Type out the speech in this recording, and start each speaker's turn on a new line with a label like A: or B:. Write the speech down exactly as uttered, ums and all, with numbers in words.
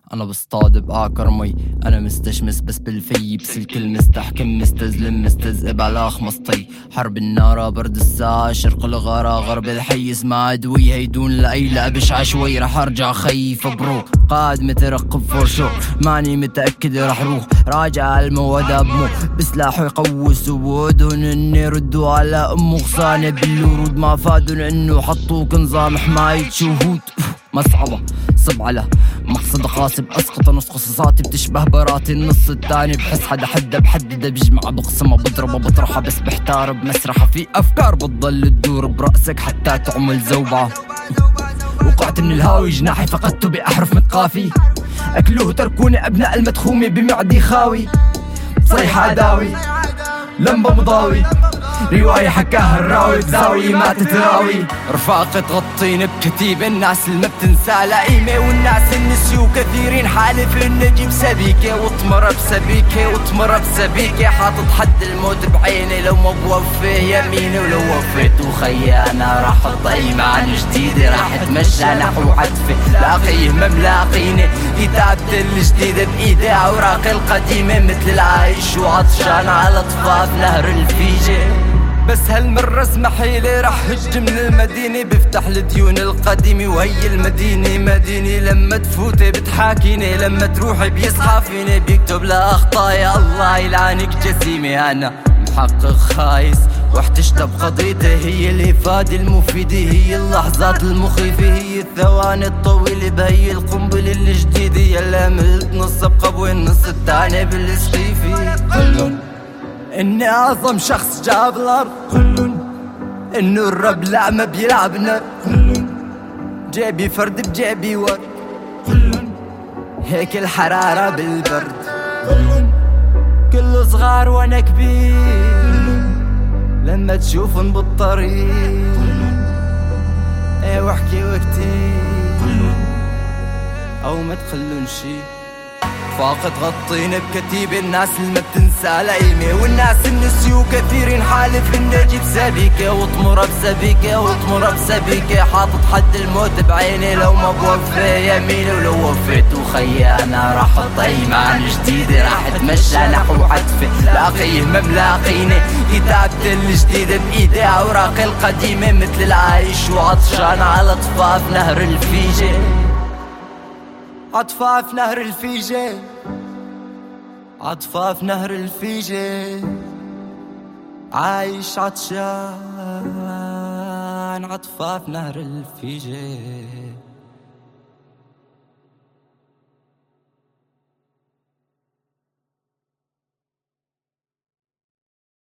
A: انا بصطاد بآكر مي، انا مستشمس بس بالفي، بسلك المستحكم مستزلم مستذئب على خمسطي. حرب النار برد الساعة، شرق الغارة غرب الحي، اسمع عدوي هيدون لأيلة بشعة شوي رح ارجع خيف بروك. قاعد مترقب فور شو، ماني متأكد رح روح، راجع المواد بمو بسلاحه يقوس وودهن اني يردوا على امه غصانة بالورود، ما فادن انه حطوك نظام حماية شهود. مصعبة صب على مقصد قاسب، اسقط نص قصصاتي بتشبه براتي، النص التاني بحس حدا حدا بحدد بجمع بقسمها بضربها بطرحها، بس بحتار بمسرحها في افكار بتضل تدور براسك حتى تعمل زوبعة. وقعت من الهاوي جناحي فقدته بأحرف متقافي، اكلوه تركوني ابناء المدخومي بمعدي خاوي، صيحة عداوي لمبة مضاوي، رواية حكاها الراوي بزاوية ما تتراوي. رفاقي تغطيني بكتيب الناس اللي ما بتنسى لئيمة، والناس النسيو كثيرين حالف النجم سبيكة، وطمر بسبيكة وطمر بسبيكة، حاطط حد الموت بعيني لو ما بوفي يميني، ولو وفيت وخيا انا راح اطيم عن جديدة، راح اتمشى نحو عطفي لاقيه مملاقيني، كتابة الجديدة بايدي اوراقي القديمة مثل العايش وعطشان على ضفاف نهر الفيجة. بس هالمرة اسمحيلي رح هج من المدينة، بفتح الديون القديمة وهي المدينة مدينة، لما تفوتي بتحاكيني لما تروحي بيصحى فيني بيكتب لأخطايا الله يلعنك جسيمة. أنا محقق خايس واحتشت بقضيتي، هي الإفادة المفيدة هي اللحظات المخيفة، هي الثواني الطويلة بهي القنبلة الجديدة يلي عملت نص بقبوة النص التاني بالسخيفة. كلن إني أعظم شخص جاب الأرض، كلن إنه الرب لا ما بيلعبنا، كلن جيبي فرد بجيبي ورد، كلن هيك الحرارة بالبرد، كلن كله صغار وانا كبير، كلن لما تشوفن بالطريق، كلن ايه واحكي وكتير، كلن او ما تخلون شي. فاقد غطيني بكتيب الناس اللي ما بتنسى لئيمة، والناس النسيو كثيرين حالف النجي بسبيكة، وطمر بسبيكة وطمر بسبيكة، حاطط حد الموت بعيني لو ما بوفي يميني، ولو وفيت وخيا انا راح اطيم عن جديدة، راح اتمشى نحو عطفي لاقيه مملاقيني، كتابة الجديدة بايدي اوراقي القديمة مثل العايش وعطشان على ضفاف نهر الفيجة، عطفاف نهر الفيجة، عطفاف نهر الفيجة، عايش عطشان عطفاف نهر الفيجة.